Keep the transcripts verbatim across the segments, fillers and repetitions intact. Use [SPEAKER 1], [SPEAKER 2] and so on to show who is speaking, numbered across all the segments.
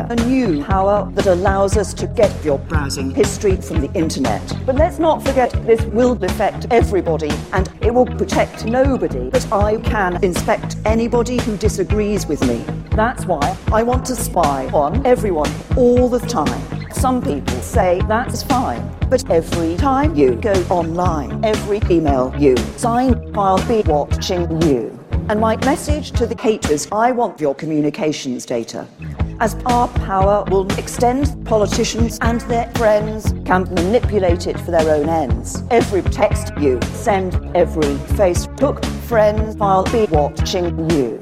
[SPEAKER 1] a new power that allows us to get your browsing history from the internet. But let's not forget this will affect everybody and it will protect nobody, but I can inspect anybody who disagrees with me. That's why I want to spy on everyone all the time. Some people say that's fine, but every time you go online, every email you sign, I'll be watching you. And my message to the haters, I want your communications data. As our power will extend, politicians and their friends can manipulate it for their own ends. Every text you send, every Facebook friend, I'll be watching you.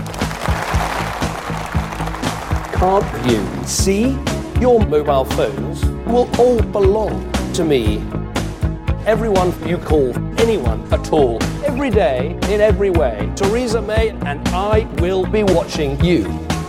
[SPEAKER 2] Can't you see? Your mobile phones will all belong to me. Everyone you call, anyone at all, every day, in every way. Theresa May and I will be watching you.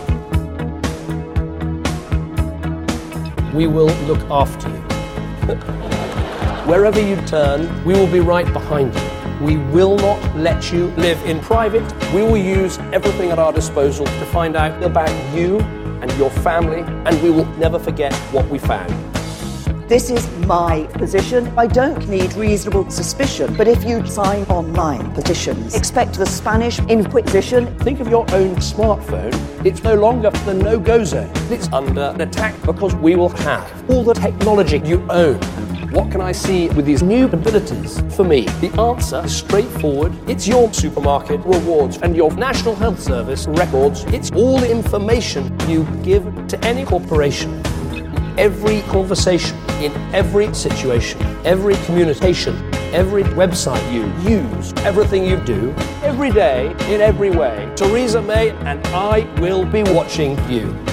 [SPEAKER 2] We will look after you. Wherever you turn, we will be right behind you. We will not let you live in private. We will use everything at our disposal to find out about you and your family, and we will never forget what we found.
[SPEAKER 1] This is my position. I don't need reasonable suspicion, but if you sign online petitions, expect the Spanish Inquisition.
[SPEAKER 2] Think of your own smartphone. It's no longer the no-go zone. It's under attack because we will have all the technology you own. What can I see with these new abilities? For me, the answer is straightforward. It's your supermarket rewards and your National Health Service records. It's all the information you give to any corporation. Every conversation, in every situation, every communication, every website you use, everything you do, every day, in every way. Theresa May and I will be watching you.